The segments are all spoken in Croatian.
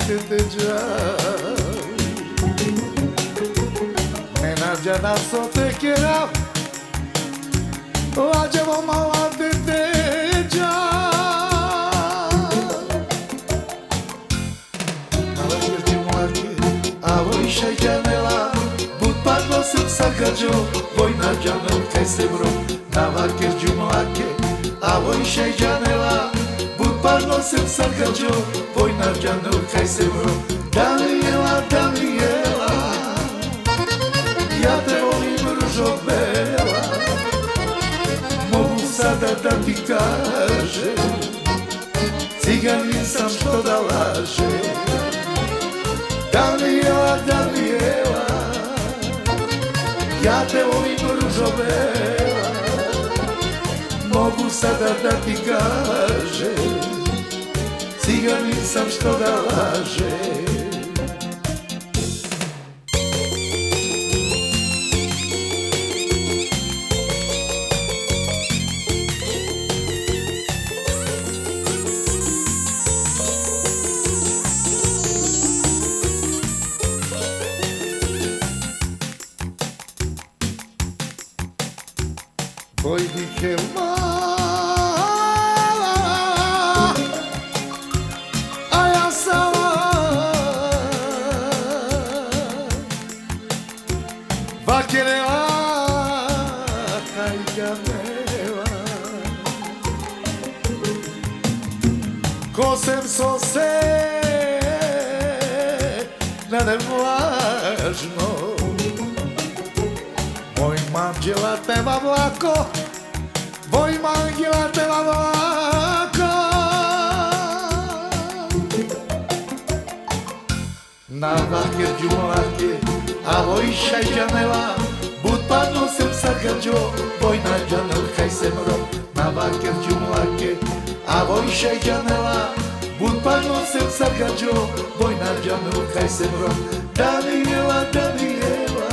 te džal. Nenađena so te kjera, lađevo mala te džal. Nalazir ti mlake, a vojša janela, bud padlo sam sakađo, vojna džanel kaj se bro. Navakir džumlake, a vojša janela, bud padlo sam sakađo, vojna džanel kaj se bro. Danijela, Danijela, ja te volim ružo bela, mogu sada da ti kažem, ciganin sam što da lažem. Danijela, Danijela, ja te volim ružo bela, mogu sada da ti kažem, ciganin sam što da lažem. Pojdi ke mala, a ja sama vakerela hajgamela, ko sem so se nade vlažno. Moj manđela peva vlako, moj manđela peva vlako. Na vakir džumlake, a vojša janela, bud padno sem sakađo, vojna džanel kaj se mro. Na vakir džumlake, a vojša janela, bud padno sem sakađo, vojna džanel kaj se mro. Danijela, Danijela,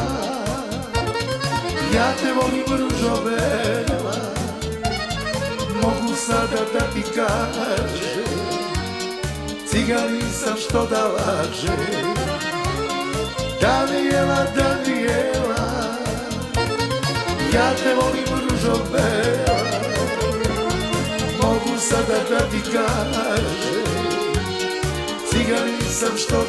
ja te volim ružo bela, mogu sada da ti kažem, ciganin sam što da lažem. Danijela, Danijela, ja te volim ružo bela, mogu sada da ti kažem, ciganin sam što